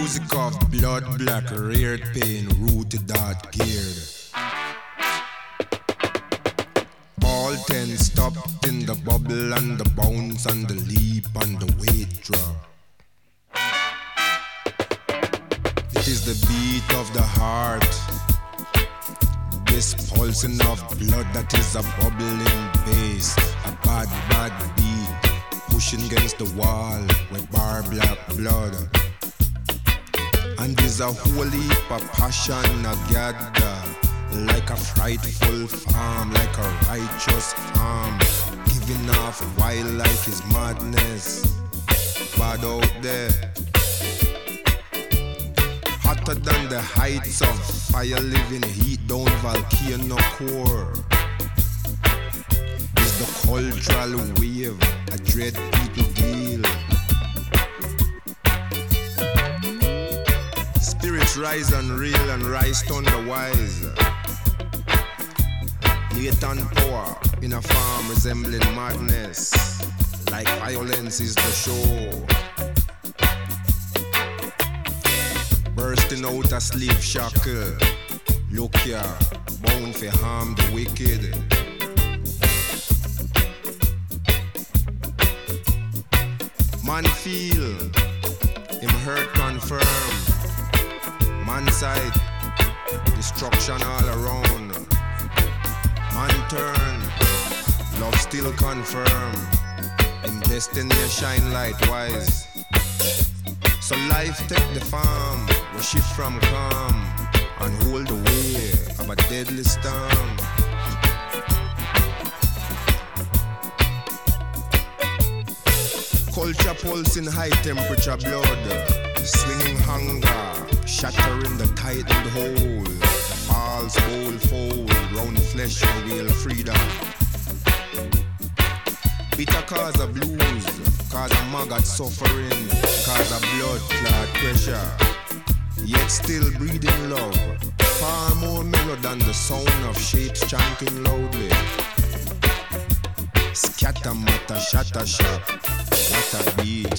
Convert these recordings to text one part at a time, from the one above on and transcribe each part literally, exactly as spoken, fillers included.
music of blood black, reared pain, rooted art geared. All ten stopped in the bubble and the bounce and the leap and the weight drop. It is the beat of the heart, this pulsing of blood that is a bubbling bass, a bad, bad beat, pushing against the wall with bar black blood. And there's a whole heap of passion a gather, like a frightful farm, like a righteous farm, giving off wildlife is madness, bad out there. Hotter than the heights of fire, living heat down volcano core. Is the cultural wave a dread people deal. Spirits rise and reel and rise on the wise. Latent power in a farm resembling madness, like violence is the show. Bursting out a slave shackle, look here, bound for harm the wicked. Man feel, him hurt confirm. Man side, destruction all around. Man turn, love still confirm. In destiny shine light wise. So life take the farm, we shift from calm and hold the way of a deadly storm. Culture pulsing high temperature blood, swinging hunger, shattering the tightened hole. The false bowl fold, round flesh reveal freedom. Bitter cause of blues, cause of maggot suffering, cause of blood clot pressure. Yet still breathing love, far more mellow than the sound of shapes chanting loudly. Scatter matter, shatter shop, what a beat.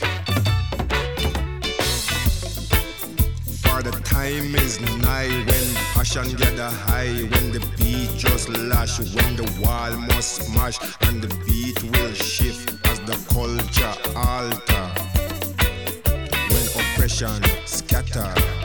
For the time is nigh when passion gather high, when the beat just lash, when the wall must smash and the beat will shift as the culture alter. When oppression scatter.